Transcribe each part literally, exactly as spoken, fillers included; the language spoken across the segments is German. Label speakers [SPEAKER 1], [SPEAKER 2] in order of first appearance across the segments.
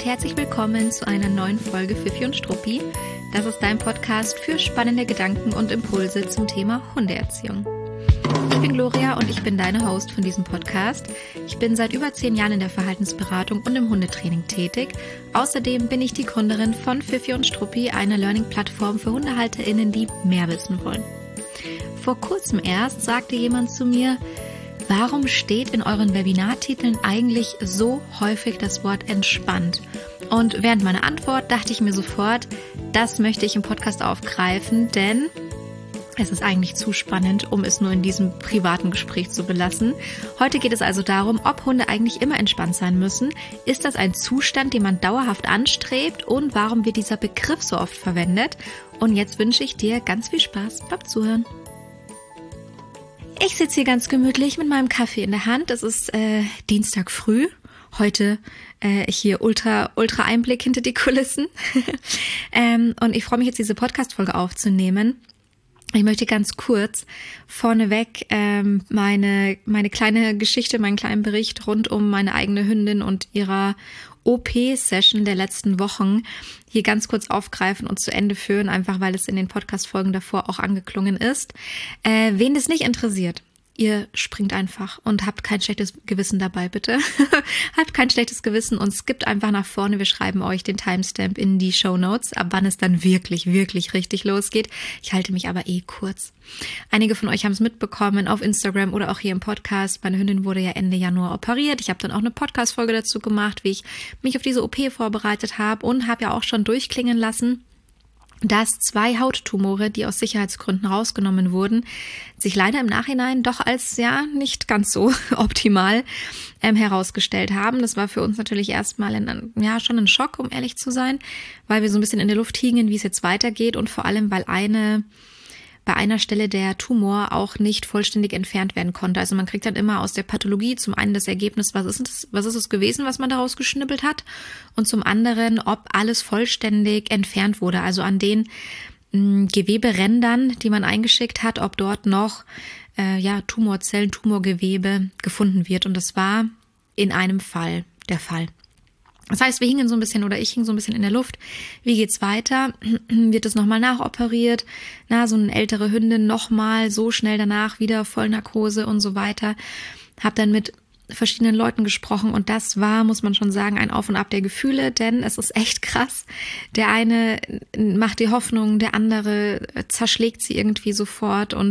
[SPEAKER 1] herzlich willkommen zu einer neuen Folge Fifi und Struppi. Das ist dein Podcast für spannende Gedanken und Impulse zum Thema Hundeerziehung. Ich bin Gloria und ich bin deine Host von diesem Podcast. Ich bin seit über zehn Jahren in der Verhaltensberatung und im Hundetraining tätig. Außerdem bin ich die Gründerin von Fifi und Struppi, einer Learning-Plattform für HundehalterInnen, die mehr wissen wollen. Vor kurzem erst sagte jemand zu mir: Warum steht in euren Webinartiteln eigentlich so häufig das Wort entspannt? Und während meiner Antwort dachte ich mir sofort, das möchte ich im Podcast aufgreifen, denn es ist eigentlich zu spannend, um es nur in diesem privaten Gespräch zu belassen. Heute geht es also darum, ob Hunde eigentlich immer entspannt sein müssen. Ist das ein Zustand, den man dauerhaft anstrebt? Und warum wird dieser Begriff so oft verwendet? Und jetzt wünsche ich dir ganz viel Spaß beim Zuhören. Ich sitze hier ganz gemütlich mit meinem Kaffee in der Hand. Es ist äh, Dienstag früh. Heute äh, hier ultra ultra Einblick hinter die Kulissen. ähm, und ich freue mich jetzt, diese Podcast-Folge aufzunehmen. Ich möchte ganz kurz vorneweg ähm, meine meine kleine Geschichte, meinen kleinen Bericht rund um meine eigene Hündin und ihrer O P-Session der letzten Wochen hier ganz kurz aufgreifen und zu Ende führen, einfach weil es in den Podcast-Folgen davor auch angeklungen ist. Äh, wen das nicht interessiert, ihr springt einfach und habt kein schlechtes Gewissen dabei, bitte. Habt kein schlechtes Gewissen und skippt einfach nach vorne. Wir schreiben euch den Timestamp in die Shownotes, ab wann es dann wirklich, wirklich richtig losgeht. Ich halte mich aber eh kurz. Einige von euch haben es mitbekommen auf Instagram oder auch hier im Podcast. Meine Hündin wurde ja Ende Januar operiert. Ich habe dann auch eine Podcast-Folge dazu gemacht, wie ich mich auf diese O P vorbereitet habe und habe ja auch schon durchklingen lassen, dass zwei Hauttumore, die aus Sicherheitsgründen rausgenommen wurden, sich leider im Nachhinein doch als ja nicht ganz so optimal ähm, herausgestellt haben. Das war für uns natürlich erstmal ein, ja schon ein Schock, um ehrlich zu sein, weil wir so ein bisschen in der Luft hingen, wie es jetzt weitergeht und vor allem, weil eine bei einer Stelle der Tumor auch nicht vollständig entfernt werden konnte. Also man kriegt dann immer aus der Pathologie zum einen das Ergebnis, was ist es, was ist es gewesen, was man daraus geschnippelt hat, und zum anderen, ob alles vollständig entfernt wurde. Also an den mh, Geweberändern, die man eingeschickt hat, ob dort noch äh, ja Tumorzellen, Tumorgewebe gefunden wird. Und das war in einem Fall der Fall. Das heißt, wir hingen so ein bisschen oder ich hing so ein bisschen in der Luft. Wie geht's weiter? Wird es nochmal nachoperiert? Na, so eine ältere Hündin nochmal so schnell danach wieder Vollnarkose und so weiter. Hab dann mit verschiedenen Leuten gesprochen und das war, muss man schon sagen, ein Auf und Ab der Gefühle, denn es ist echt krass. Der eine macht die Hoffnung, der andere zerschlägt sie irgendwie sofort und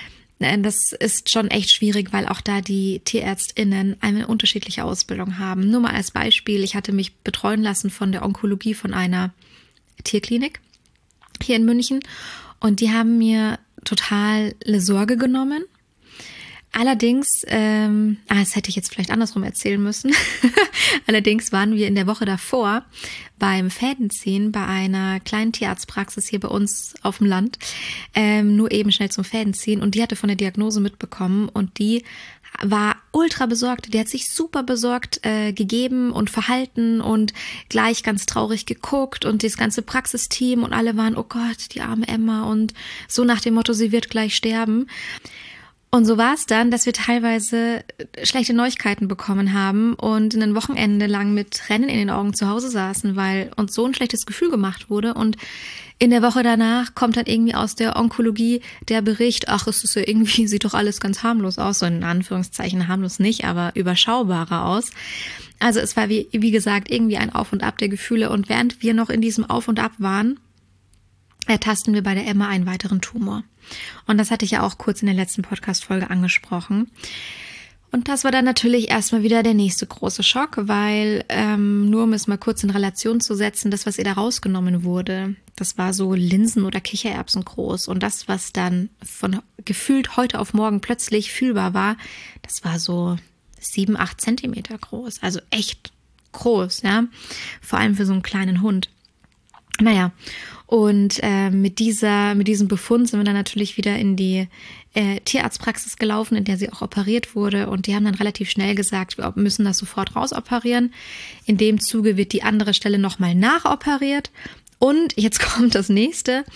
[SPEAKER 1] das ist schon echt schwierig, weil auch da die TierärztInnen eine unterschiedliche Ausbildung haben. Nur mal als Beispiel, ich hatte mich betreuen lassen von der Onkologie von einer Tierklinik hier in München und die haben mir total Sorge genommen. Allerdings, ähm, ah, das hätte ich jetzt vielleicht andersrum erzählen müssen. Allerdings waren wir in der Woche davor beim Fädenziehen bei einer kleinen Tierarztpraxis hier bei uns auf dem Land, ähm, nur eben schnell zum Fädenziehen, und die hatte von der Diagnose mitbekommen und die war ultra besorgt. Die hat sich super besorgt äh, gegeben und verhalten und gleich ganz traurig geguckt und das ganze Praxisteam und alle waren, oh Gott, die arme Emma, und so nach dem Motto, sie wird gleich sterben. Und so war es dann, dass wir teilweise schlechte Neuigkeiten bekommen haben und ein Wochenende lang mit Tränen in den Augen zu Hause saßen, weil uns so ein schlechtes Gefühl gemacht wurde. Und in der Woche danach kommt dann irgendwie aus der Onkologie der Bericht, ach, es ist ja irgendwie, sieht doch alles ganz harmlos aus, so in Anführungszeichen harmlos nicht, aber überschaubarer aus. Also es war, wie, wie gesagt, irgendwie ein Auf und Ab der Gefühle. Und während wir noch in diesem Auf und Ab waren, ertasten wir bei der Emma einen weiteren Tumor. Und das hatte ich ja auch kurz in der letzten Podcast-Folge angesprochen. Und das war dann natürlich erstmal wieder der nächste große Schock, weil, ähm, nur um es mal kurz in Relation zu setzen, das, was ihr da rausgenommen wurde, das war so Linsen- oder Kichererbsen groß. Und das, was dann von gefühlt heute auf morgen plötzlich fühlbar war, das war so sieben, acht Zentimeter groß. Also echt groß, ja. Vor allem für so einen kleinen Hund. Naja, und äh, mit dieser, mit diesem Befund sind wir dann natürlich wieder in die äh, Tierarztpraxis gelaufen, in der sie auch operiert wurde. Und die haben dann relativ schnell gesagt, wir müssen das sofort rausoperieren. In dem Zuge wird die andere Stelle nochmal nachoperiert. Und jetzt kommt das nächste.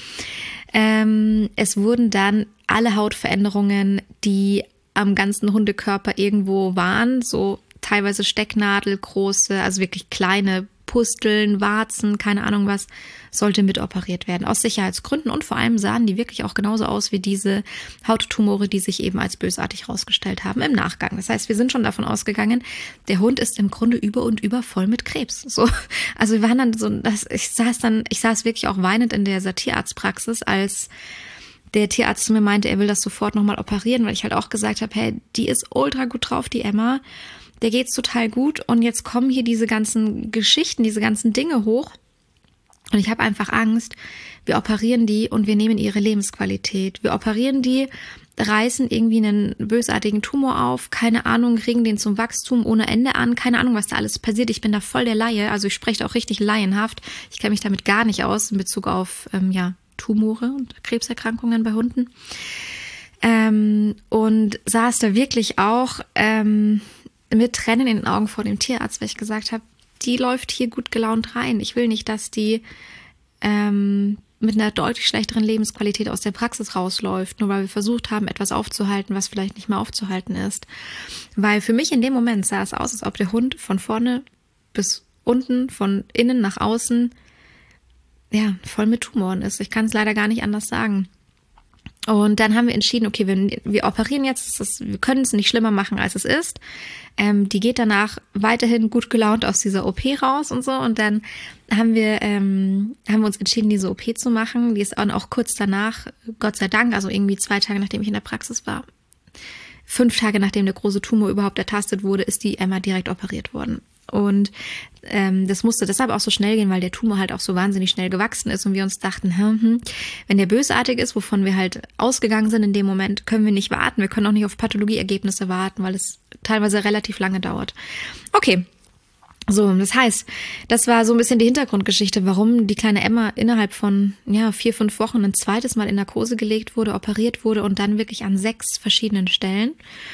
[SPEAKER 1] Ähm, es wurden dann alle Hautveränderungen, die am ganzen Hundekörper irgendwo waren, so teilweise Stecknadelgroße, also wirklich kleine Pusteln, Warzen, keine Ahnung was, sollte mit operiert werden. Aus Sicherheitsgründen und vor allem sahen die wirklich auch genauso aus wie diese Hauttumore, die sich eben als bösartig herausgestellt haben im Nachgang. Das heißt, wir sind schon davon ausgegangen, der Hund ist im Grunde über und über voll mit Krebs. So, also wir waren dann so, das, ich saß dann, ich saß wirklich auch weinend in der Tierarztpraxis, als der Tierarzt zu mir meinte, er will das sofort nochmal operieren, weil ich halt auch gesagt habe, hey, die ist ultra gut drauf, die Emma, der geht's total gut und jetzt kommen hier diese ganzen Geschichten, diese ganzen Dinge hoch und ich habe einfach Angst, wir operieren die und wir nehmen ihre Lebensqualität. Wir operieren die, reißen irgendwie einen bösartigen Tumor auf, keine Ahnung, regen den zum Wachstum ohne Ende an, keine Ahnung, was da alles passiert. Ich bin da voll der Laie, also ich spreche auch richtig laienhaft. Ich kenne mich damit gar nicht aus in Bezug auf, ähm, ja, Tumore und Krebserkrankungen bei Hunden. Ähm, und saß da wirklich auch ähm, mit Tränen in den Augen vor dem Tierarzt, weil ich gesagt habe, die läuft hier gut gelaunt rein. Ich will nicht, dass die ähm, mit einer deutlich schlechteren Lebensqualität aus der Praxis rausläuft, nur weil wir versucht haben, etwas aufzuhalten, was vielleicht nicht mehr aufzuhalten ist. Weil für mich in dem Moment sah es aus, als ob der Hund von vorne bis unten, von innen nach außen, ja, voll mit Tumoren ist. Ich kann es leider gar nicht anders sagen. Und dann haben wir entschieden, okay, wir, wir operieren jetzt, das, wir können es nicht schlimmer machen, als es ist. Ähm, die geht danach weiterhin gut gelaunt aus dieser O P raus und so. Und dann haben wir, ähm, haben wir uns entschieden, diese O P zu machen. Die ist dann auch kurz danach, Gott sei Dank, also irgendwie zwei Tage, nachdem ich in der Praxis war, fünf Tage nachdem der große Tumor überhaupt ertastet wurde, ist die Emma direkt operiert worden. Und ähm, das musste deshalb auch so schnell gehen, weil der Tumor halt auch so wahnsinnig schnell gewachsen ist und wir uns dachten, hm, hm, wenn der bösartig ist, wovon wir halt ausgegangen sind in dem Moment, können wir nicht warten. Wir können auch nicht auf Pathologieergebnisse warten, weil es teilweise relativ lange dauert. Okay, so, das heißt, das war so ein bisschen die Hintergrundgeschichte, warum die kleine Emma innerhalb von ja vier, fünf Wochen ein zweites Mal in Narkose gelegt wurde, operiert wurde und dann wirklich an sechs verschiedenen Stellen.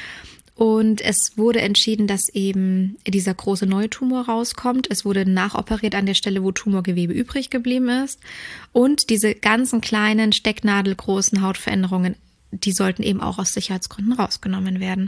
[SPEAKER 1] Und es wurde entschieden, dass eben dieser große neue Tumor rauskommt. Es wurde nachoperiert an der Stelle, wo Tumorgewebe übrig geblieben ist. Und diese ganzen kleinen, stecknadelgroßen Hautveränderungen, die sollten eben auch aus Sicherheitsgründen rausgenommen werden.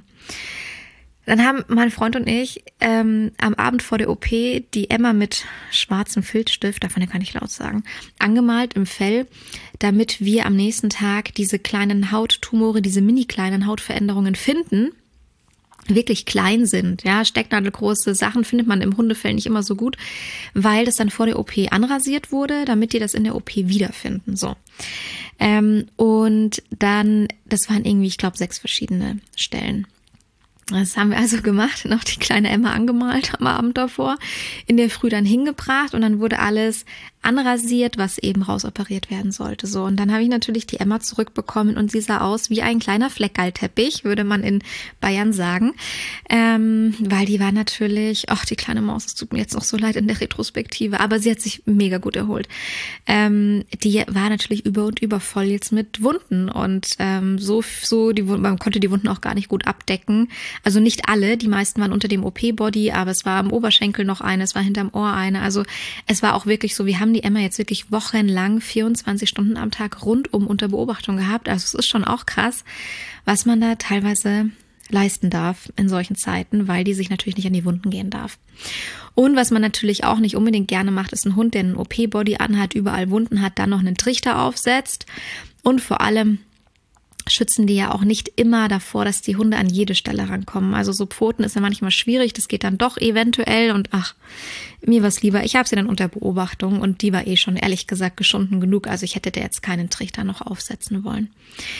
[SPEAKER 1] Dann haben mein Freund und ich ähm, am Abend vor der O P die Emma mit schwarzem Filzstift, davon kann ich laut sagen, angemalt im Fell, damit wir am nächsten Tag diese kleinen Hauttumore, diese mini kleinen Hautveränderungen finden, wirklich klein sind. Ja, stecknadelgroße Sachen findet man im Hundefell nicht immer so gut, weil das dann vor der O P anrasiert wurde, damit die das in der O P wiederfinden. So. Ähm, und dann, das waren irgendwie, ich glaube, sechs verschiedene Stellen. Das haben wir also gemacht, noch die kleine Emma angemalt am Abend davor, in der Früh dann hingebracht und dann wurde alles anrasiert, was eben rausoperiert werden sollte. So, und dann habe ich natürlich die Emma zurückbekommen und sie sah aus wie ein kleiner Fleckerlteppich, würde man in Bayern sagen, ähm, weil die war natürlich, ach, die kleine Maus, es tut mir jetzt noch so leid in der Retrospektive, aber sie hat sich mega gut erholt. Ähm, die war natürlich über und über voll jetzt mit Wunden und ähm, so, so die, man konnte die Wunden auch gar nicht gut abdecken. Also nicht alle, die meisten waren unter dem O P-Body, aber es war am Oberschenkel noch eine, es war hinterm Ohr eine. Also es war auch wirklich so, wir haben die Emma jetzt wirklich wochenlang, vierundzwanzig Stunden am Tag rundum unter Beobachtung gehabt. Also es ist schon auch krass, was man da teilweise leisten darf in solchen Zeiten, weil die sich natürlich nicht an die Wunden gehen darf. Und was man natürlich auch nicht unbedingt gerne macht, ist ein Hund, der einen O P-Body anhat, überall Wunden hat, dann noch einen Trichter aufsetzt und vor allem schützen die ja auch nicht immer davor, dass die Hunde an jede Stelle rankommen. Also so Pfoten ist ja manchmal schwierig, das geht dann doch eventuell und ach, mir war's lieber. Ich habe sie dann unter Beobachtung und die war eh schon ehrlich gesagt geschunden genug, also ich hätte der jetzt keinen Trichter noch aufsetzen wollen.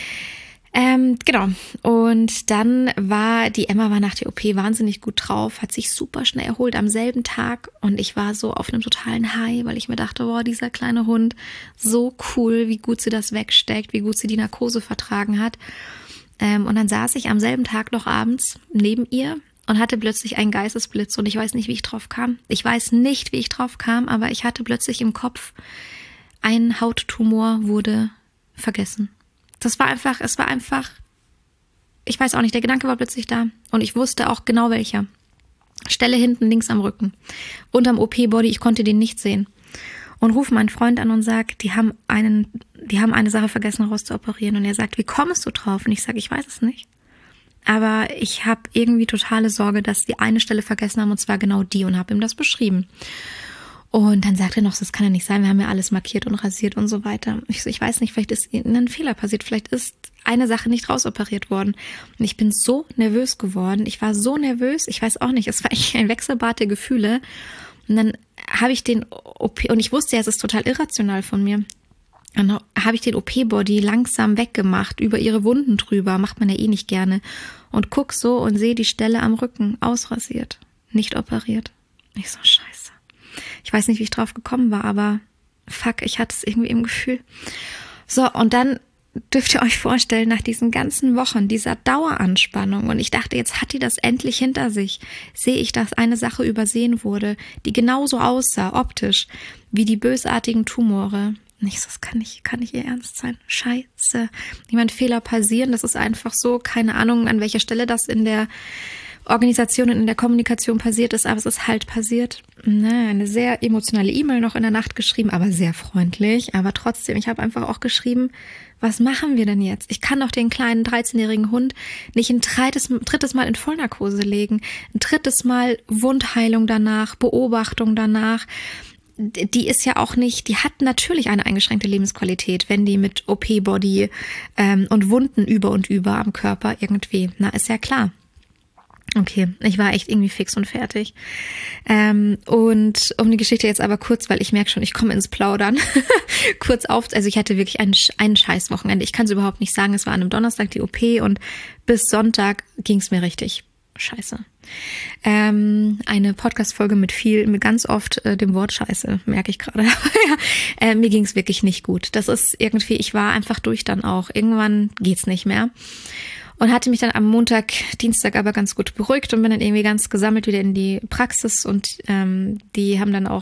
[SPEAKER 1] Ähm, genau. Und dann war, die Emma war nach der O P wahnsinnig gut drauf, hat sich super schnell erholt am selben Tag und ich war so auf einem totalen High, weil ich mir dachte, boah, dieser kleine Hund, so cool, wie gut sie das wegsteckt, wie gut sie die Narkose vertragen hat. Ähm, und dann saß ich am selben Tag noch abends neben ihr und hatte plötzlich einen Geistesblitz und ich weiß nicht, wie ich drauf kam. Ich weiß nicht, wie ich drauf kam, aber ich hatte plötzlich im Kopf, ein Hauttumor wurde vergessen. Das war einfach, es war einfach, ich weiß auch nicht, der Gedanke war plötzlich da und ich wusste auch genau welcher. Stelle hinten links am Rücken, unterm O P-Body, ich konnte den nicht sehen. Und rufe meinen Freund an und sage, die haben einen, die haben eine Sache vergessen rauszuoperieren. Und er sagt, wie kommst du drauf? Und ich sage, ich weiß es nicht. Aber ich habe irgendwie totale Sorge, dass die eine Stelle vergessen haben und zwar genau die und habe ihm das beschrieben. Und dann sagt er noch, das kann ja nicht sein, wir haben ja alles markiert und rasiert und so weiter. Ich so, ich weiß nicht, vielleicht ist ein Fehler passiert, vielleicht ist eine Sache nicht rausoperiert worden. Und ich bin so nervös geworden, ich war so nervös, ich weiß auch nicht, es war echt ein Wechselbad der Gefühle. Und dann habe ich den O P, und ich wusste ja, es ist total irrational von mir, dann habe ich den O P-Body langsam weggemacht, über ihre Wunden drüber, macht man ja eh nicht gerne. Und guck so und sehe die Stelle am Rücken ausrasiert, nicht operiert. Ich so, scheiße. Ich weiß nicht, wie ich drauf gekommen war, aber fuck, ich hatte es irgendwie im Gefühl. So, und dann dürft ihr euch vorstellen, nach diesen ganzen Wochen, dieser Daueranspannung, und ich dachte, jetzt hat die das endlich hinter sich, sehe ich, dass eine Sache übersehen wurde, die genauso aussah, optisch, wie die bösartigen Tumore. Nicht, das kann nicht, kann nicht ihr Ernst sein. Scheiße. Ich meine, Fehler passieren, das ist einfach so, keine Ahnung, an welcher Stelle das in der Organisation und in der Kommunikation passiert ist, aber es ist halt passiert. Ne, eine sehr emotionale E-Mail noch in der Nacht geschrieben, aber sehr freundlich. Aber trotzdem, ich habe einfach auch geschrieben, was machen wir denn jetzt? Ich kann doch den kleinen dreizehnjährigen Hund nicht ein drittes, drittes Mal in Vollnarkose legen. Ein drittes Mal Wundheilung danach, Beobachtung danach. Die ist ja auch nicht, die hat natürlich eine eingeschränkte Lebensqualität, wenn die mit O P-Body ähm, und Wunden über und über am Körper irgendwie, na, ist ja klar. Okay, ich war echt irgendwie fix und fertig. Ähm, und um die Geschichte jetzt aber kurz, weil ich merke schon, ich komme ins Plaudern, kurz auf, also ich hatte wirklich ein, ein scheiß Wochenende. Ich kann es überhaupt nicht sagen, es war an einem Donnerstag die O P und bis Sonntag ging es mir richtig scheiße. Ähm, eine Podcast-Folge mit viel, mit ganz oft äh, dem Wort Scheiße, merke ich gerade. ja, äh, mir ging es wirklich nicht gut. Das ist irgendwie, ich war einfach durch dann auch. Irgendwann geht's nicht mehr. Und hatte mich dann am Montag, Dienstag aber ganz gut beruhigt und bin dann irgendwie ganz gesammelt wieder in die Praxis und ähm, die haben dann auch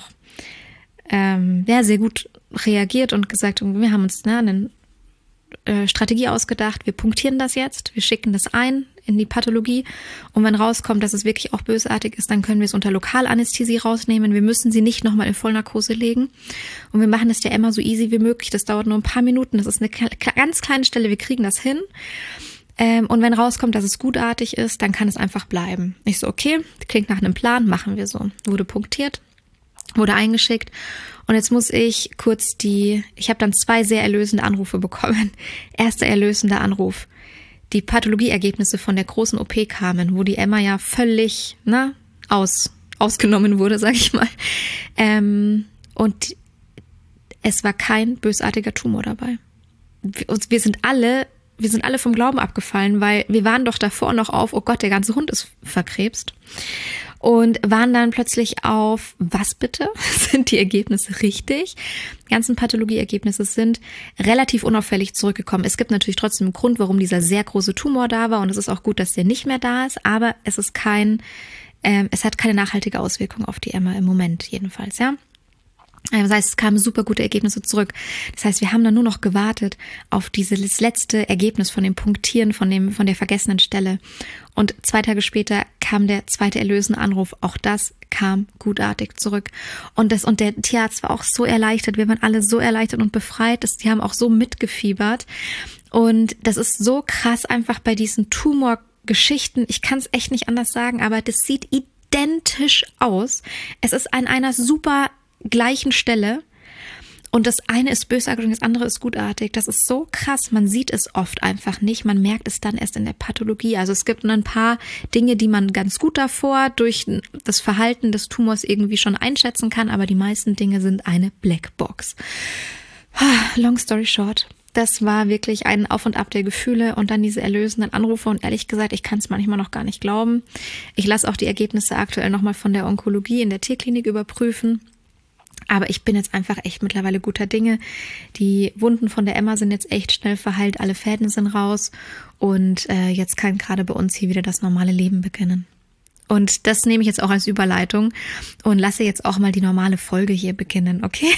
[SPEAKER 1] ähm, ja, sehr gut reagiert und gesagt, wir haben uns ne, eine äh, Strategie ausgedacht, wir punktieren das jetzt, wir schicken das ein in die Pathologie und wenn rauskommt, dass es wirklich auch bösartig ist, dann können wir es unter Lokalanästhesie rausnehmen. Wir müssen sie nicht nochmal in Vollnarkose legen und wir machen das ja immer so easy wie möglich. Das dauert nur ein paar Minuten, das ist eine ganz kleine Stelle, wir kriegen das hin. Ähm, und wenn rauskommt, dass es gutartig ist, dann kann es einfach bleiben. Ich so, okay, klingt nach einem Plan, machen wir so. Wurde punktiert, wurde eingeschickt und jetzt muss ich kurz die, ich habe dann zwei sehr erlösende Anrufe bekommen. Erster erlösender Anruf, die Pathologieergebnisse von der großen O P kamen, wo die Emma ja völlig na, aus, ausgenommen wurde, sag ich mal. Ähm, und es war kein bösartiger Tumor dabei. Wir sind alle Wir sind alle vom Glauben abgefallen, weil wir waren doch davor noch auf, oh Gott, der ganze Hund ist verkrebst. Und waren dann plötzlich auf, was bitte? Sind die Ergebnisse richtig? Die ganzen Pathologieergebnisse sind relativ unauffällig zurückgekommen. Es gibt natürlich trotzdem einen Grund, warum dieser sehr große Tumor da war. Und es ist auch gut, dass der nicht mehr da ist. Aber es ist kein, ähm, es hat keine nachhaltige Auswirkung auf die Emma im Moment jedenfalls, ja. Das heißt, es kamen super gute Ergebnisse zurück. Das heißt, wir haben dann nur noch gewartet auf dieses letzte Ergebnis von dem Punktieren von dem von der vergessenen Stelle. Und zwei Tage später kam der zweite erlösende Anruf. Auch das kam gutartig zurück. Und das und der Tierarzt war auch so erleichtert. Wir waren alle so erleichtert und befreit. Das, die haben auch so mitgefiebert. Und das ist so krass einfach bei diesen Tumorgeschichten. Ich kann es echt nicht anders sagen, aber das sieht identisch aus. Es ist an einer super gleichen Stelle und das eine ist bösartig und das andere ist gutartig. Das ist so krass, man sieht es oft einfach nicht, man merkt es dann erst in der Pathologie. Also es gibt ein paar Dinge, die man ganz gut davor durch das Verhalten des Tumors irgendwie schon einschätzen kann, aber die meisten Dinge sind eine Blackbox. Long story short, das war wirklich ein Auf und Ab der Gefühle und dann diese erlösenden Anrufe und ehrlich gesagt, ich kann es manchmal noch gar nicht glauben. Ich lasse auch die Ergebnisse aktuell nochmal von der Onkologie in der Tierklinik überprüfen. Aber ich bin jetzt einfach echt mittlerweile guter Dinge. Die Wunden von der Emma sind jetzt echt schnell verheilt, alle Fäden sind raus und äh, jetzt kann gerade bei uns hier wieder das normale Leben beginnen. Und das nehme ich jetzt auch als Überleitung und lasse jetzt auch mal die normale Folge hier beginnen, okay?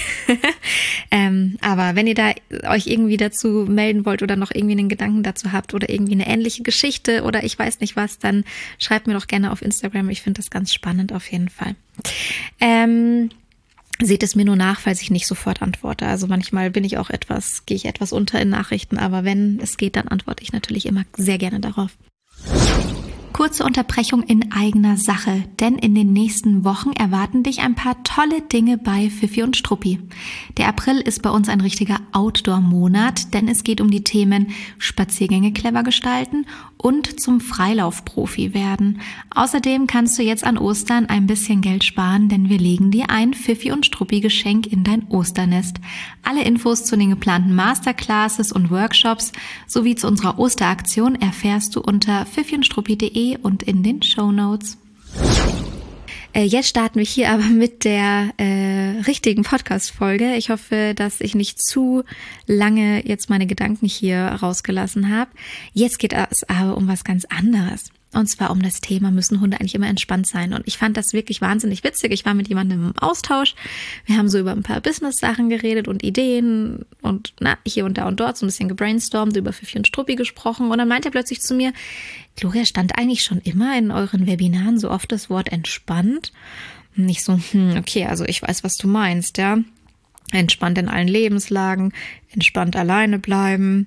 [SPEAKER 1] ähm, aber wenn ihr da euch irgendwie dazu melden wollt oder noch irgendwie einen Gedanken dazu habt oder irgendwie eine ähnliche Geschichte oder ich weiß nicht was, dann schreibt mir doch gerne auf Instagram. Ich finde das ganz spannend auf jeden Fall. Ähm... Seht es mir nur nach, falls ich nicht sofort antworte. Also manchmal bin ich auch etwas, gehe ich etwas unter in Nachrichten, aber wenn es geht, dann antworte ich natürlich immer sehr gerne darauf. Kurze Unterbrechung in eigener Sache, denn in den nächsten Wochen erwarten dich ein paar tolle Dinge bei Fifi und Struppi. Der April ist bei uns ein richtiger Outdoor-Monat, denn es geht um die Themen Spaziergänge clever gestalten und zum Freilaufprofi werden. Außerdem kannst du jetzt an Ostern ein bisschen Geld sparen, denn wir legen dir ein Fifi und Struppi-Geschenk in dein Osternest. Alle Infos zu den geplanten Masterclasses und Workshops sowie zu unserer Osteraktion erfährst du unter fifi und struppi punkt de und in den Shownotes. Äh, jetzt starten wir hier aber mit der äh, richtigen Podcast-Folge. Ich hoffe, dass ich nicht zu lange jetzt meine Gedanken hier rausgelassen habe. Jetzt geht es aber um was ganz anderes. Und zwar um das Thema, müssen Hunde eigentlich immer entspannt sein? Und ich fand das wirklich wahnsinnig witzig. Ich war mit jemandem im Austausch. Wir haben so über ein paar Business-Sachen geredet und Ideen und na, hier und da und dort so ein bisschen gebrainstormt, über Fifi und Struppi gesprochen. Und dann meinte er plötzlich zu mir, Gloria, stand eigentlich schon immer in euren Webinaren so oft das Wort entspannt? Und ich so, hm, okay, also ich weiß, was du meinst, ja. Entspannt in allen Lebenslagen, entspannt alleine bleiben.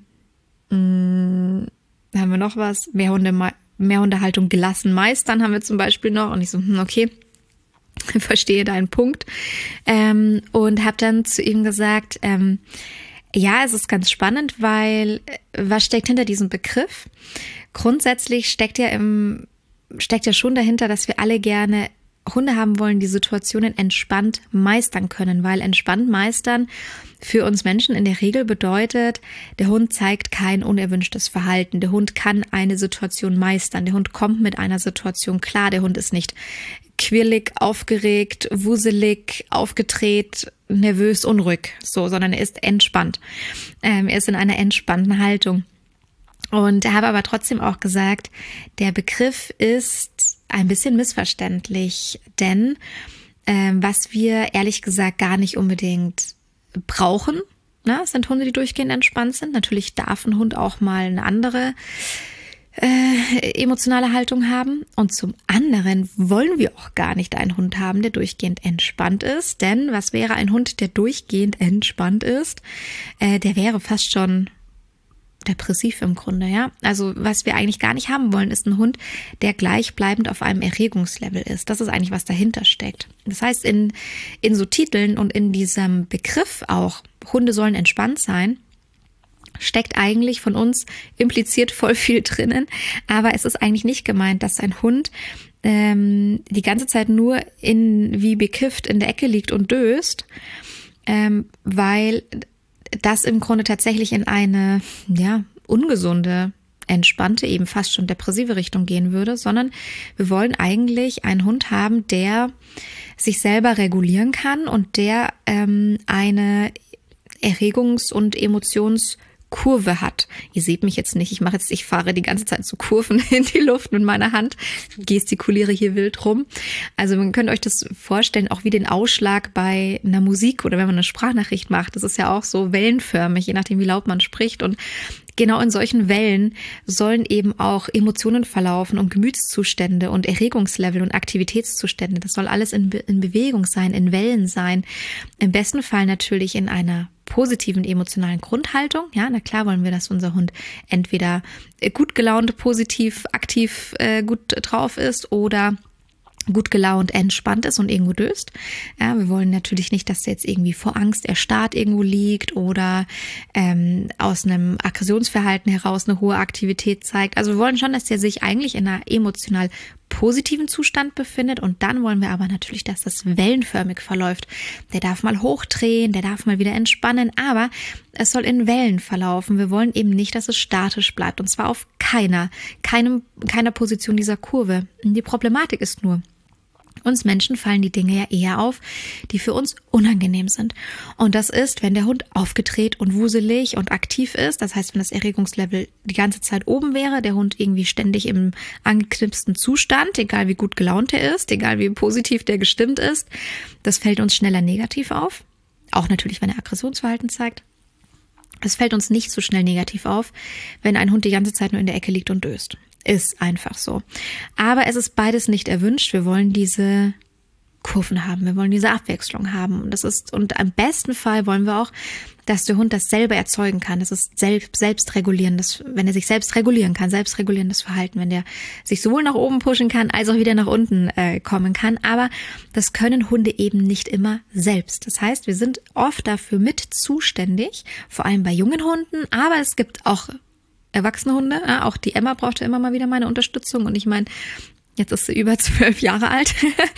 [SPEAKER 1] Hm, haben wir noch was? Mehr Hunde mal. Mehr Hundehaltung gelassen meistern haben wir zum Beispiel noch. Und ich so, hm, okay, verstehe deinen Punkt. Ähm, und habe dann zu ihm gesagt, ähm, ja, es ist ganz spannend, weil was steckt hinter diesem Begriff? Grundsätzlich steckt ja im, steckt ja schon dahinter, dass wir alle gerne Hunde haben wollen, die Situationen entspannt meistern können, weil entspannt meistern für uns Menschen in der Regel bedeutet, der Hund zeigt kein unerwünschtes Verhalten. Der Hund kann eine Situation meistern. Der Hund kommt mit einer Situation klar. Der Hund ist nicht quirlig, aufgeregt, wuselig, aufgedreht, nervös, unruhig, so, sondern er ist entspannt. Ähm, er ist in einer entspannten Haltung. Und er habe aber trotzdem auch gesagt, der Begriff ist ein bisschen missverständlich, denn äh, was wir ehrlich gesagt gar nicht unbedingt brauchen, na, sind Hunde, die durchgehend entspannt sind. Natürlich darf ein Hund auch mal eine andere äh, emotionale Haltung haben. Und zum anderen wollen wir auch gar nicht einen Hund haben, der durchgehend entspannt ist. Denn was wäre ein Hund, der durchgehend entspannt ist? Äh, der wäre fast schon depressiv im Grunde, ja. Also was wir eigentlich gar nicht haben wollen, ist ein Hund, der gleichbleibend auf einem Erregungslevel ist. Das ist eigentlich, was dahinter steckt. Das heißt, in, in so Titeln und in diesem Begriff auch, Hunde sollen entspannt sein, steckt eigentlich von uns impliziert voll viel drinnen. Aber es ist eigentlich nicht gemeint, dass ein Hund ähm, die ganze Zeit nur in wie bekifft in der Ecke liegt und döst, ähm, weil das im Grunde tatsächlich in eine, ja, ungesunde, entspannte, eben fast schon depressive Richtung gehen würde, sondern wir wollen eigentlich einen Hund haben, der sich selber regulieren kann und der ähm, eine Erregungs- und Emotions- Kurve hat. Ihr seht mich jetzt nicht, ich mache jetzt, ich fahre die ganze Zeit so Kurven in die Luft mit meiner Hand, gestikuliere hier wild rum. Also man könnt euch das vorstellen, auch wie den Ausschlag bei einer Musik oder wenn man eine Sprachnachricht macht. Das ist ja auch so wellenförmig, je nachdem wie laut man spricht, und genau in solchen Wellen sollen eben auch Emotionen verlaufen und Gemütszustände und Erregungslevel und Aktivitätszustände. Das soll alles in, Be- in Bewegung sein, in Wellen sein. Im besten Fall natürlich in einer positiven emotionalen Grundhaltung. Ja, na klar wollen wir, dass unser Hund entweder gut gelaunt, positiv, aktiv, äh, gut drauf ist oder gut gelaunt, entspannt ist und irgendwo döst. Ja, wir wollen natürlich nicht, dass der jetzt irgendwie vor Angst erstarrt irgendwo liegt oder ähm, aus einem Aggressionsverhalten heraus eine hohe Aktivität zeigt. Also wir wollen schon, dass der sich eigentlich in einer emotional positiven Zustand befindet, und dann wollen wir aber natürlich, dass das wellenförmig verläuft. Der darf mal hochdrehen, der darf mal wieder entspannen, aber es soll in Wellen verlaufen. Wir wollen eben nicht, dass es statisch bleibt, und zwar auf keiner, keinem, keiner Position dieser Kurve. Die Problematik ist nur, uns Menschen fallen die Dinge ja eher auf, die für uns unangenehm sind. Und das ist, wenn der Hund aufgedreht und wuselig und aktiv ist. Das heißt, wenn das Erregungslevel die ganze Zeit oben wäre, der Hund irgendwie ständig im angeknipsten Zustand, egal wie gut gelaunt er ist, egal wie positiv der gestimmt ist, das fällt uns schneller negativ auf. Auch natürlich, wenn er Aggressionsverhalten zeigt. Es fällt uns nicht so schnell negativ auf, wenn ein Hund die ganze Zeit nur in der Ecke liegt und döst. Ist einfach so. Aber es ist beides nicht erwünscht. Wir wollen diese Kurven haben. Wir wollen diese Abwechslung haben. Und das ist, und im besten Fall wollen wir auch, dass der Hund das selber erzeugen kann. Das ist selbst, selbstregulierendes, wenn er sich selbst regulieren kann, selbstregulierendes Verhalten, wenn der sich sowohl nach oben pushen kann, als auch wieder nach unten äh, kommen kann. Aber das können Hunde eben nicht immer selbst. Das heißt, wir sind oft dafür mit zuständig, vor allem bei jungen Hunden, aber es gibt auch erwachsene Hunde. Ja, auch die Emma brauchte immer mal wieder meine Unterstützung. Und ich meine, jetzt ist sie über zwölf Jahre alt.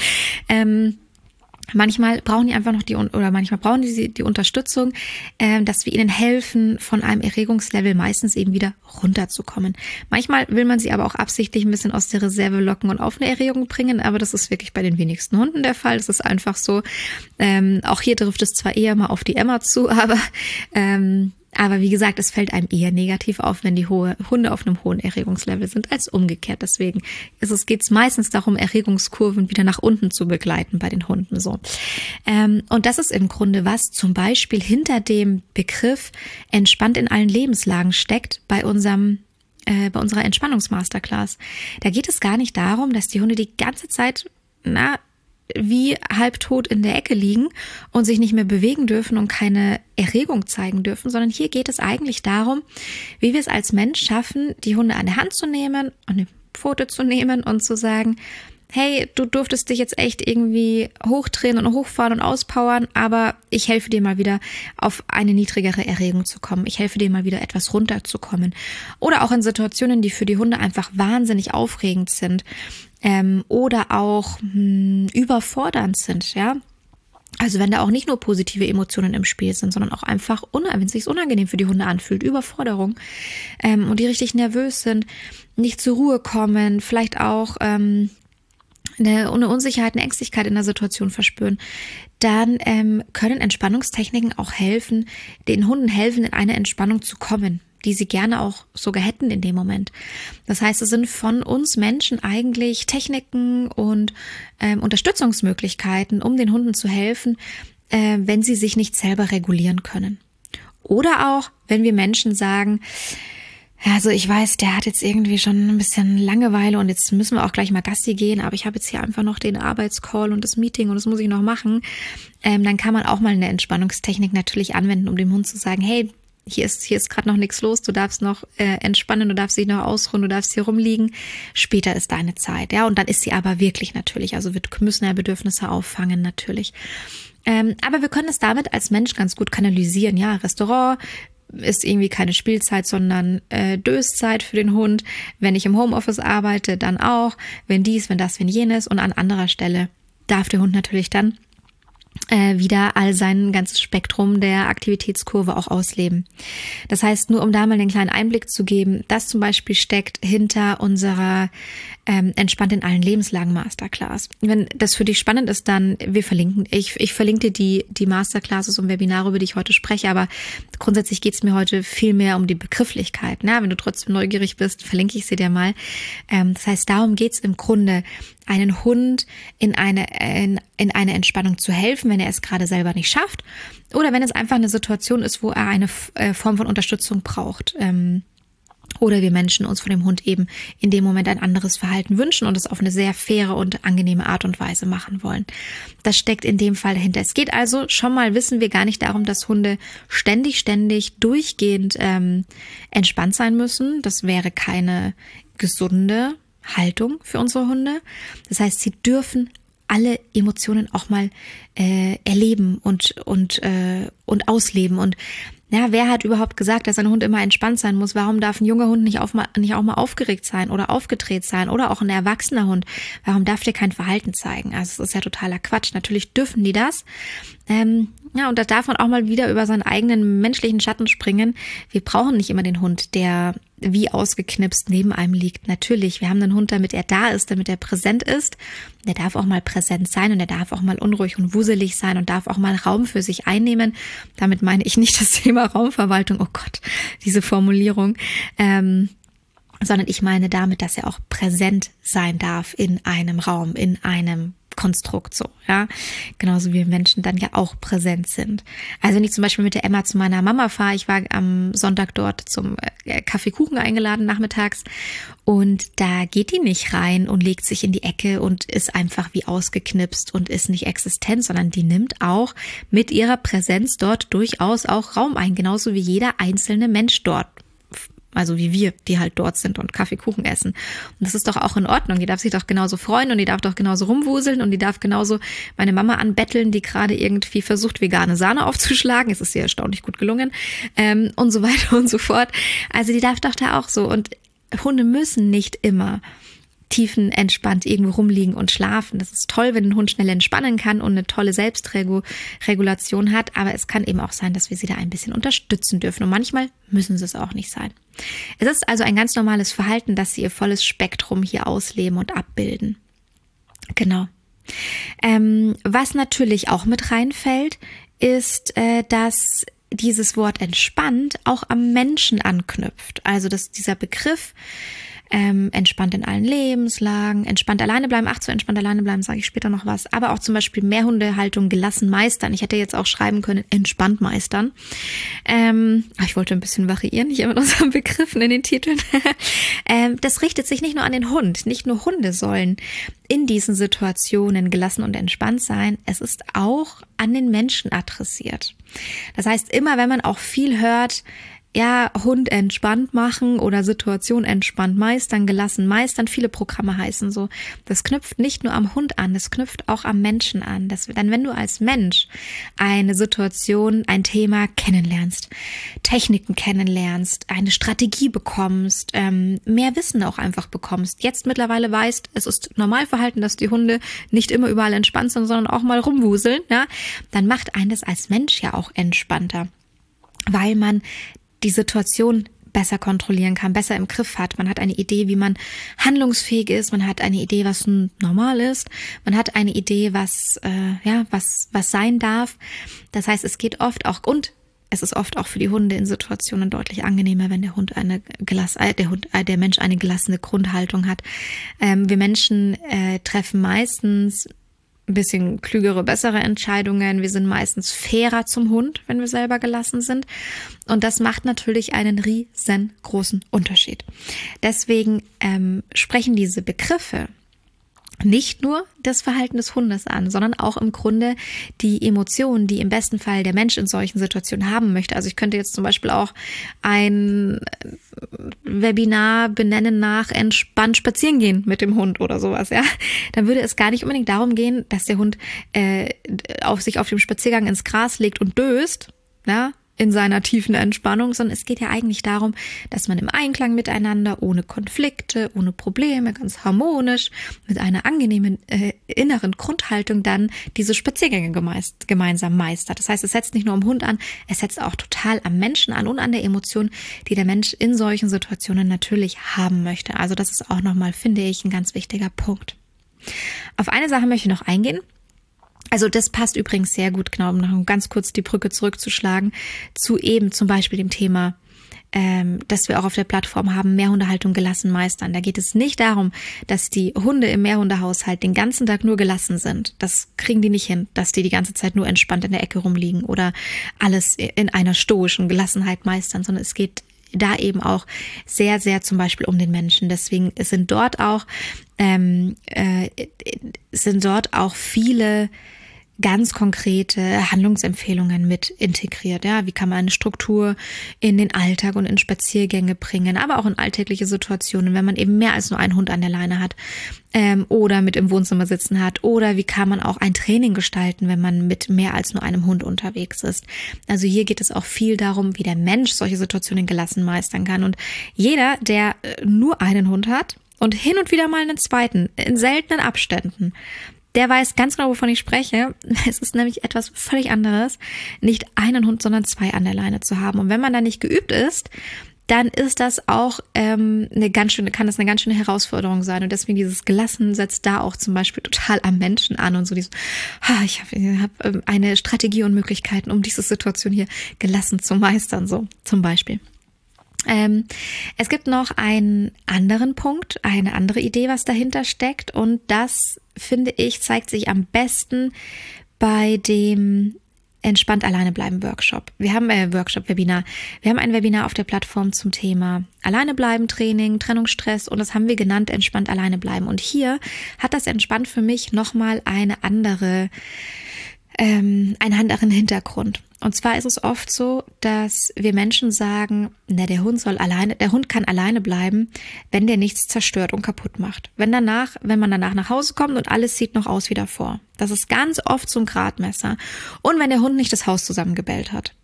[SPEAKER 1] ähm, manchmal brauchen die einfach noch die, oder manchmal brauchen die die Unterstützung, äh, dass wir ihnen helfen, von einem Erregungslevel meistens eben wieder runterzukommen. Manchmal will man sie aber auch absichtlich ein bisschen aus der Reserve locken und auf eine Erregung bringen, aber das ist wirklich bei den wenigsten Hunden der Fall. Das ist einfach so. Ähm, auch hier trifft es zwar eher mal auf die Emma zu, aber ähm, Aber wie gesagt, es fällt einem eher negativ auf, wenn die hohe Hunde auf einem hohen Erregungslevel sind, als umgekehrt. Deswegen ist es, geht es meistens darum, Erregungskurven wieder nach unten zu begleiten bei den Hunden. So. Ähm, und das ist im Grunde, was zum Beispiel hinter dem Begriff entspannt in allen Lebenslagen steckt bei unserem äh, bei unserer Entspannungsmasterclass. Da geht es gar nicht darum, dass die Hunde die ganze Zeit, na, wie halbtot in der Ecke liegen und sich nicht mehr bewegen dürfen und keine Erregung zeigen dürfen, sondern hier geht es eigentlich darum, wie wir es als Mensch schaffen, die Hunde an der Hand zu nehmen und eine Pfote zu nehmen und zu sagen, hey, du durftest dich jetzt echt irgendwie hochdrehen und hochfahren und auspowern, aber ich helfe dir mal wieder auf eine niedrigere Erregung zu kommen. Ich helfe dir mal wieder etwas runterzukommen. Oder auch in Situationen, die für die Hunde einfach wahnsinnig aufregend sind. Ähm, oder auch mh, überfordernd sind, ja. Also wenn da auch nicht nur positive Emotionen im Spiel sind, sondern auch einfach, wenn es sich unangenehm für die Hunde anfühlt, Überforderung ähm, und die richtig nervös sind, nicht zur Ruhe kommen, vielleicht auch ähm, eine, eine Unsicherheit, eine Ängstlichkeit in der Situation verspüren, dann ähm, können Entspannungstechniken auch helfen, den Hunden helfen, in eine Entspannung zu kommen, die sie gerne auch sogar hätten in dem Moment. Das heißt, es sind von uns Menschen eigentlich Techniken und ähm, Unterstützungsmöglichkeiten, um den Hunden zu helfen, äh, wenn sie sich nicht selber regulieren können. Oder auch, wenn wir Menschen sagen, also ich weiß, der hat jetzt irgendwie schon ein bisschen Langeweile und jetzt müssen wir auch gleich mal Gassi gehen, aber ich habe jetzt hier einfach noch den Arbeitscall und das Meeting und das muss ich noch machen. Ähm, dann kann man auch mal eine Entspannungstechnik natürlich anwenden, um dem Hund zu sagen, hey, hier ist hier ist gerade noch nichts los, du darfst noch äh, entspannen, du darfst dich noch ausruhen, du darfst hier rumliegen, später ist deine Zeit. Ja, und dann ist sie aber wirklich natürlich, also wir müssen ja Bedürfnisse auffangen natürlich. Ähm, aber wir können es damit als Mensch ganz gut kanalisieren. Ja, Restaurant ist irgendwie keine Spielzeit, sondern äh, Döszeit für den Hund. Wenn ich im Homeoffice arbeite, dann auch. Wenn dies, wenn das, wenn jenes. Und an anderer Stelle darf der Hund natürlich dann äh, wieder all sein ganzes Spektrum der Aktivitätskurve auch ausleben. Das heißt, nur um da mal einen kleinen Einblick zu geben, das zum Beispiel steckt hinter unserer ähm, Entspannt in allen Lebenslagen Masterclass. Wenn das für dich spannend ist, dann wir verlinken, ich, ich verlinke dir die, die Masterclasses und Webinare, über die ich heute spreche, aber grundsätzlich geht es mir heute viel mehr um die Begrifflichkeit. Na, wenn du trotzdem neugierig bist, verlinke ich sie dir mal. Ähm, das heißt, darum geht es im Grunde, einen Hund in eine, in, in eine Entspannung zu helfen, wenn er es gerade selber nicht schafft oder wenn es einfach eine Situation ist, wo er eine äh, Form von Unterstützung braucht. Ähm, Oder wir Menschen uns von dem Hund eben in dem Moment ein anderes Verhalten wünschen und es auf eine sehr faire und angenehme Art und Weise machen wollen. Das steckt in dem Fall dahinter. Es geht also schon mal, wissen wir gar nicht darum, dass Hunde ständig, ständig, durchgehend ähm, entspannt sein müssen. Das wäre keine gesunde Haltung für unsere Hunde. Das heißt, sie dürfen alle Emotionen auch mal äh, erleben und und äh, und ausleben. Und ja, wer hat überhaupt gesagt, dass ein Hund immer entspannt sein muss? Warum darf ein junger Hund nicht, auf, nicht auch mal aufgeregt sein oder aufgedreht sein oder auch ein erwachsener Hund? Warum darf der kein Verhalten zeigen? Also es ist ja totaler Quatsch. Natürlich dürfen die das. Ähm, ja, und da darf man auch mal wieder über seinen eigenen menschlichen Schatten springen. Wir brauchen nicht immer den Hund, der wie ausgeknipst neben einem liegt. Natürlich, wir haben einen Hund, damit er da ist, damit er präsent ist. Der darf auch mal präsent sein und er darf auch mal unruhig und wuselig sein und darf auch mal Raum für sich einnehmen. Damit meine ich nicht das Thema Raumverwaltung. Oh Gott, diese Formulierung. Ähm, sondern ich meine damit, dass er auch präsent sein darf in einem Raum, in einem Konstrukt so, ja. Genauso wie Menschen dann ja auch präsent sind. Also wenn ich zum Beispiel mit der Emma zu meiner Mama fahre, ich war am Sonntag dort zum Kaffeekuchen eingeladen nachmittags und da geht die nicht rein und legt sich in die Ecke und ist einfach wie ausgeknipst und ist nicht existent, sondern die nimmt auch mit ihrer Präsenz dort durchaus auch Raum ein, genauso wie jeder einzelne Mensch dort. Also wie wir, die halt dort sind und Kaffeekuchen essen. Und das ist doch auch in Ordnung. Die darf sich doch genauso freuen und die darf doch genauso rumwuseln und die darf genauso meine Mama anbetteln, die gerade irgendwie versucht, vegane Sahne aufzuschlagen. Es ist ihr erstaunlich gut gelungen. Ähm, und so weiter und so fort. Also die darf doch da auch so. Und Hunde müssen nicht immer tiefenentspannt irgendwo rumliegen und schlafen. Das ist toll, wenn ein Hund schnell entspannen kann und eine tolle Selbstregulation hat, aber es kann eben auch sein, dass wir sie da ein bisschen unterstützen dürfen und manchmal müssen sie es auch nicht sein. Es ist also ein ganz normales Verhalten, dass sie ihr volles Spektrum hier ausleben und abbilden. Genau. Ähm, was natürlich auch mit reinfällt, ist, äh, dass dieses Wort entspannt auch am Menschen anknüpft. Also dass dieser Begriff Ähm, entspannt in allen Lebenslagen, entspannt alleine bleiben, ach zu entspannt alleine bleiben, sage ich später noch was, aber auch zum Beispiel Mehrhundehaltung gelassen meistern. Ich hätte jetzt auch schreiben können, entspannt meistern. Ähm, ich wollte ein bisschen variieren hier mit unseren Begriffen in den Titeln. ähm, das richtet sich nicht nur an den Hund, nicht nur Hunde sollen in diesen Situationen gelassen und entspannt sein, es ist auch an den Menschen adressiert. Das heißt, immer wenn man auch viel hört, ja, Hund entspannt machen oder Situation entspannt meistern, gelassen meistern. Viele Programme heißen so. Das knüpft nicht nur am Hund an, das knüpft auch am Menschen an. Das, denn wenn du als Mensch eine Situation, ein Thema kennenlernst, Techniken kennenlernst, eine Strategie bekommst, ähm, mehr Wissen auch einfach bekommst, jetzt mittlerweile weißt, es ist Normalverhalten, dass die Hunde nicht immer überall entspannt sind, sondern auch mal rumwuseln, ja, dann macht einen das als Mensch ja auch entspannter, weil man die Situation besser kontrollieren kann, besser im Griff hat. Man hat eine Idee, wie man handlungsfähig ist. Man hat eine Idee, was normal ist. Man hat eine Idee, was äh, ja was was sein darf. Das heißt, es geht oft auch und es ist oft auch für die Hunde in Situationen deutlich angenehmer, wenn der Hund eine gelass, äh, der Hund, äh, der Mensch eine gelassene Grundhaltung hat. Ähm, wir Menschen äh, treffen meistens ein bisschen klügere, bessere Entscheidungen. Wir sind meistens fairer zum Hund, wenn wir selber gelassen sind. Und das macht natürlich einen riesengroßen Unterschied. Deswegen ähm, sprechen diese Begriffe nicht nur das Verhalten des Hundes an, sondern auch im Grunde die Emotionen, die im besten Fall der Mensch in solchen Situationen haben möchte. Also ich könnte jetzt zum Beispiel auch ein Webinar benennen nach entspannt spazieren gehen mit dem Hund oder sowas, ja. Dann würde es gar nicht unbedingt darum gehen, dass der Hund äh, auf sich auf dem Spaziergang ins Gras legt und döst, ja, in seiner tiefen Entspannung, sondern es geht ja eigentlich darum, dass man im Einklang miteinander, ohne Konflikte, ohne Probleme, ganz harmonisch, mit einer angenehmen äh, inneren Grundhaltung dann diese Spaziergänge gemeist, gemeinsam meistert. Das heißt, es setzt nicht nur am Hund an, es setzt auch total am Menschen an und an der Emotion, die der Mensch in solchen Situationen natürlich haben möchte. Also das ist auch nochmal, finde ich, ein ganz wichtiger Punkt. Auf eine Sache möchte ich noch eingehen. Also das passt übrigens sehr gut, genau, um noch ganz kurz die Brücke zurückzuschlagen, zu eben zum Beispiel dem Thema, ähm, dass wir auch auf der Plattform haben, Mehrhundehaltung gelassen meistern. Da geht es nicht darum, dass die Hunde im Mehrhundehaushalt den ganzen Tag nur gelassen sind. Das kriegen die nicht hin, dass die die ganze Zeit nur entspannt in der Ecke rumliegen oder alles in einer stoischen Gelassenheit meistern, sondern es geht da eben auch sehr, sehr zum Beispiel um den Menschen. Deswegen sind dort auch, ähm, äh, sind dort auch viele ganz konkrete Handlungsempfehlungen mit integriert. Ja, wie kann man eine Struktur in den Alltag und in Spaziergänge bringen, aber auch in alltägliche Situationen, wenn man eben mehr als nur einen Hund an der Leine hat ähm, oder mit im Wohnzimmer sitzen hat, oder wie kann man auch ein Training gestalten, wenn man mit mehr als nur einem Hund unterwegs ist. Also hier geht es auch viel darum, wie der Mensch solche Situationen gelassen meistern kann. Und jeder, der nur einen Hund hat und hin und wieder mal einen zweiten, in seltenen Abständen, der weiß ganz genau, wovon ich spreche. Es ist nämlich etwas völlig anderes, nicht einen Hund, sondern zwei an der Leine zu haben. Und wenn man da nicht geübt ist, dann ist das auch ähm, eine ganz schöne, kann das eine ganz schöne Herausforderung sein. Und deswegen dieses Gelassen setzt da auch zum Beispiel total am Menschen an und so dieses, ah, ich habe hab eine Strategie und Möglichkeiten, um diese Situation hier gelassen zu meistern, so zum Beispiel. Ähm, es gibt noch einen anderen Punkt, eine andere Idee, was dahinter steckt. Und das, finde ich, zeigt sich am besten bei dem Entspannt alleine bleiben Workshop. Wir haben ein äh, Workshop-Webinar. Wir haben ein Webinar auf der Plattform zum Thema Alleine bleiben Training, Trennungsstress, und das haben wir genannt Entspannt alleine bleiben. Und hier hat das Entspannt für mich nochmal eine andere, ähm, einen anderen Hintergrund. Und zwar ist es oft so, dass wir Menschen sagen, na, der Hund soll alleine, der Hund kann alleine bleiben, wenn der nichts zerstört und kaputt macht. Wenn danach, wenn man danach nach Hause kommt und alles sieht noch aus wie davor. Das ist ganz oft so ein Gradmesser. Und wenn der Hund nicht das Haus zusammengebellt hat,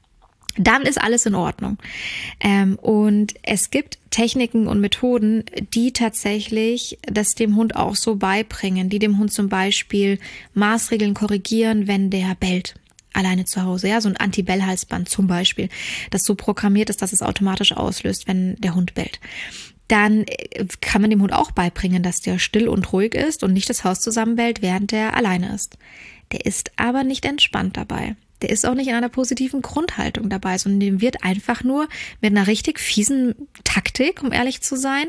[SPEAKER 1] dann ist alles in Ordnung. Ähm, und es gibt Techniken und Methoden, die tatsächlich das dem Hund auch so beibringen, die dem Hund zum Beispiel Maßregeln korrigieren, wenn der bellt. Alleine zu Hause, ja, so ein Anti-Bell-Halsband zum Beispiel, das so programmiert ist, dass es automatisch auslöst, wenn der Hund bellt. Dann kann man dem Hund auch beibringen, dass der still und ruhig ist und nicht das Haus zusammenbellt, während der alleine ist. Der ist aber nicht entspannt dabei. Der ist auch nicht in einer positiven Grundhaltung dabei, sondern dem wird einfach nur mit einer richtig fiesen Taktik, um ehrlich zu sein,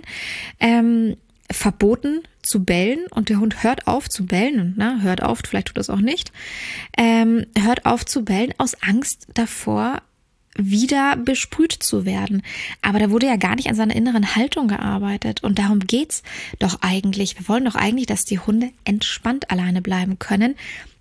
[SPEAKER 1] ähm, verboten zu bellen, und der Hund hört auf zu bellen, na, hört auf, vielleicht tut das auch nicht, ähm, hört auf zu bellen aus Angst davor, wieder besprüht zu werden. Aber da wurde ja gar nicht an seiner inneren Haltung gearbeitet, und darum geht's doch eigentlich. Wir wollen doch eigentlich, dass die Hunde entspannt alleine bleiben können,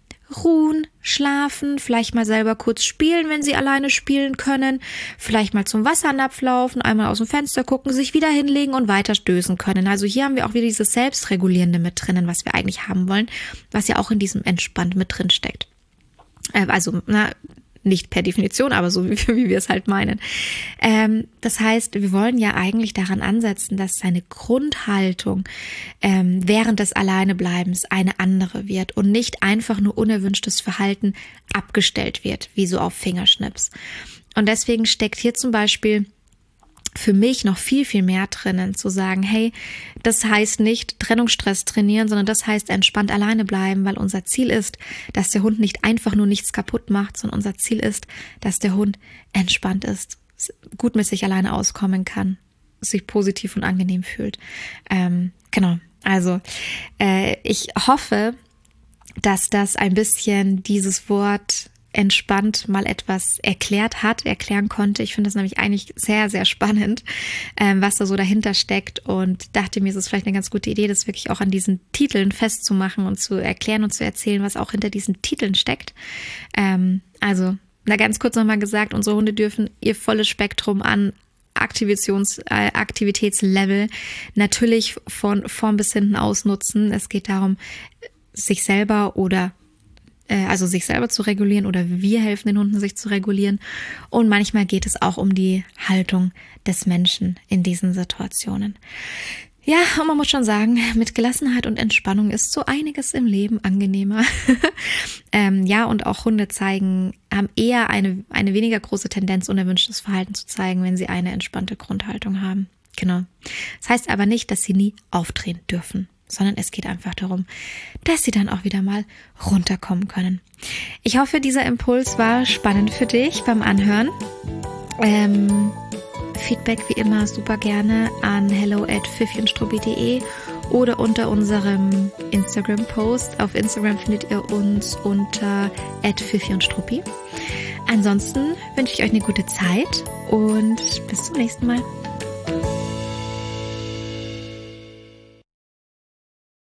[SPEAKER 1] ruhen, schlafen, vielleicht mal selber kurz spielen, wenn sie alleine spielen können, vielleicht mal zum Wassernapf laufen, einmal aus dem Fenster gucken, sich wieder hinlegen und weiter stößen können. Also hier haben wir auch wieder dieses Selbstregulierende mit drinnen, was wir eigentlich haben wollen, was ja auch in diesem Entspannt mit drin steckt. Äh, also, na, nicht per Definition, aber so wie, wie wir es halt meinen. Ähm, das heißt, wir wollen ja eigentlich daran ansetzen, dass seine Grundhaltung ähm, während des Alleinebleibens eine andere wird und nicht einfach nur unerwünschtes Verhalten abgestellt wird, wie so auf Fingerschnips. Und deswegen steckt hier zum Beispiel für mich noch viel, viel mehr drinnen, zu sagen, hey, das heißt nicht Trennungsstress trainieren, sondern das heißt entspannt alleine bleiben, weil unser Ziel ist, dass der Hund nicht einfach nur nichts kaputt macht, sondern unser Ziel ist, dass der Hund entspannt ist, gut mit sich alleine auskommen kann, sich positiv und angenehm fühlt. Ähm, genau, also äh, ich hoffe, dass das ein bisschen dieses Wort entspannt mal etwas erklärt hat, erklären konnte. Ich finde das nämlich eigentlich sehr, sehr spannend, ähm, was da so dahinter steckt, und dachte mir, es ist vielleicht eine ganz gute Idee, das wirklich auch an diesen Titeln festzumachen und zu erklären und zu erzählen, was auch hinter diesen Titeln steckt. Ähm, also, na ganz kurz nochmal gesagt, unsere Hunde dürfen ihr volles Spektrum an Aktivitäts, äh, Aktivitätslevel natürlich von vorn bis hinten ausnutzen. Es geht darum, sich selber oder also sich selber zu regulieren, oder wir helfen den Hunden, sich zu regulieren. Und manchmal geht es auch um die Haltung des Menschen in diesen Situationen. Ja, und man muss schon sagen, mit Gelassenheit und Entspannung ist so einiges im Leben angenehmer. ähm, ja, und auch Hunde zeigen, haben eher eine, eine weniger große Tendenz, unerwünschtes Verhalten zu zeigen, wenn sie eine entspannte Grundhaltung haben. Genau. Das heißt aber nicht, dass sie nie aufdrehen dürfen, sondern es geht einfach darum, dass sie dann auch wieder mal runterkommen können. Ich hoffe, dieser Impuls war spannend für dich beim Anhören. Ähm, Feedback wie immer super gerne an hello at pfiffi und struppi punkt de oder unter unserem Instagram-Post. Auf Instagram findet ihr uns unter at pfiffi und struppi. Ansonsten wünsche ich euch eine gute Zeit und bis zum nächsten Mal.